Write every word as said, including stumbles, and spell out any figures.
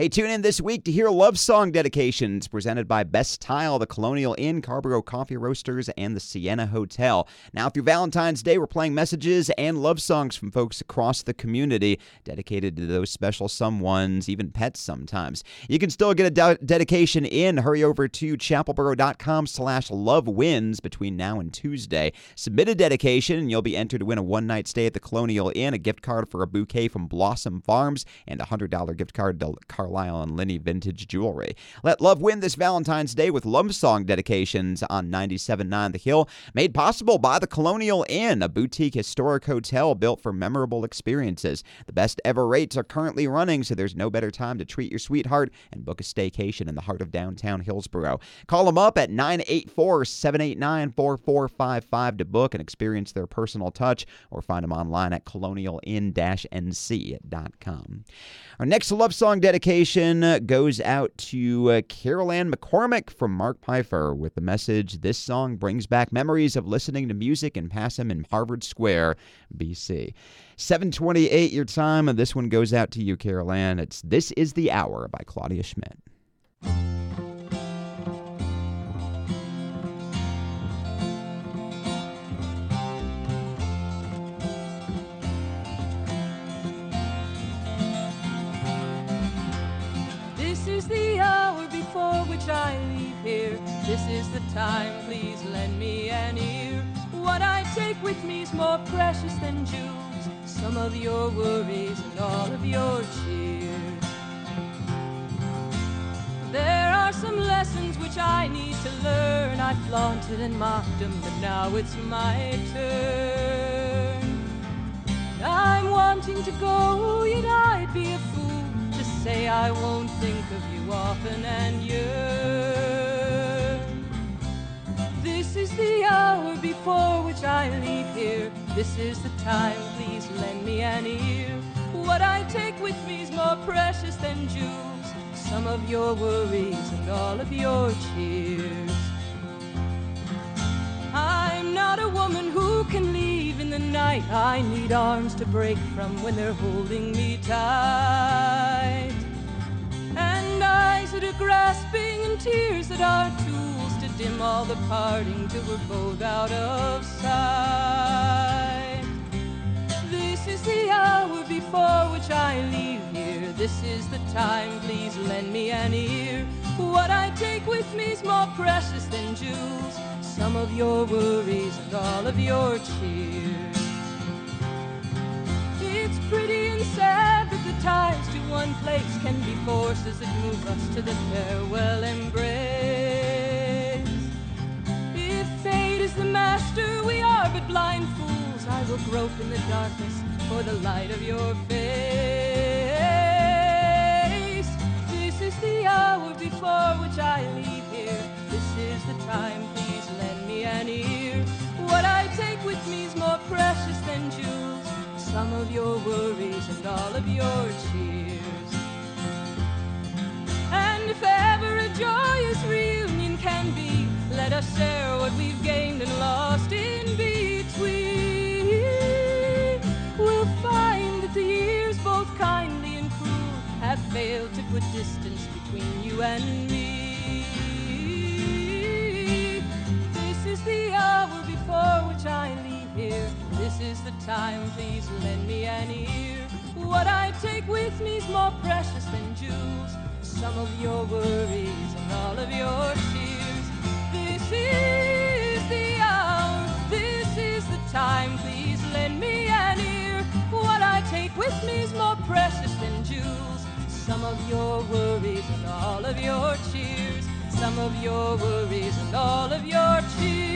Hey, tune in this week to hear love song dedications presented by Best Tile, the Colonial Inn, Carborough Coffee Roasters, and the Sienna Hotel. Now, through Valentine's Day, we're playing messages and love songs from folks across the community dedicated to those special someones, even pets sometimes. You can still get a de- dedication in. Hurry over to chapelboro.com slash love wins between now and Tuesday. Submit a dedication, and you'll be entered to win a one-night stay at the Colonial Inn, a gift card for a bouquet from Blossom Farms, and a one hundred dollars gift card to Carlisle and Linney Vintage Jewelry. Let love win this Valentine's Day with love song dedications on ninety-seven point nine The Hill, made possible by the Colonial Inn, a boutique historic hotel built for memorable experiences. The best ever rates are currently running, so there's no better time to treat your sweetheart and book a staycation in the heart of downtown Hillsboro. Call them up at nine eight four, seven eight nine, four four five five to book and experience their personal touch, or find them online at colonial inn dash n c dot com. Our next love song dedication goes out to uh, Carol Ann McCormick from Mark Pfeiffer with the message, "This song brings back memories of listening to music in Passam in Harvard Square, B C" seven twenty-eight your time, and this one goes out to you, Carol Ann. It's "This Is the Hour" by Claudia Schmidt. This is the hour before which I leave here. This is the time, please lend me an ear. What I take with me's more precious than jewels, some of your worries and all of your cheers. There are some lessons which I need to learn. I flaunted and mocked them, but now it's my turn. I'm wanting to go, yet I'd be a fool to say I won't think of you often and yearn. This is the hour before which I leave here. This is the time, please lend me an ear. What I take with me's more precious than jewels, some of your worries and all of your cheers. I'm not a woman who can leave in the night. I need arms to break from when they're holding me tight, and eyes that are grasping and tears that are tools to dim all the parting till we're both out of sight. This is the hour before which I leave here. This is the time, please lend me an ear. What I take with me's more precious than jewels, some of your worries and all of your cheers. It's pretty and sad that the ties to one place can be forces that move us to the farewell embrace. If fate is the master, we are but blind fools. I will grope in the darkness for the light of your face. This is the hour before which I leave here. This is the time, please lend me an ear. What I take with me's more precious than jewels, some of your worries and all of your cheers. And if ever a joyous reunion can be, let us share what we've gained and lost in between. We'll find that the years, both kindly and cruel, have failed to put distance between you and me. This is the hour before which I leave here. This is the time, please lend me an ear. What I take with me's more precious than jewels, some of your worries and all of your cheers. This is the hour, this is the time, please lend me an ear. What I take with me's more precious than jewels, some of your worries and all of your cheers. Some of your worries and all of your cheers.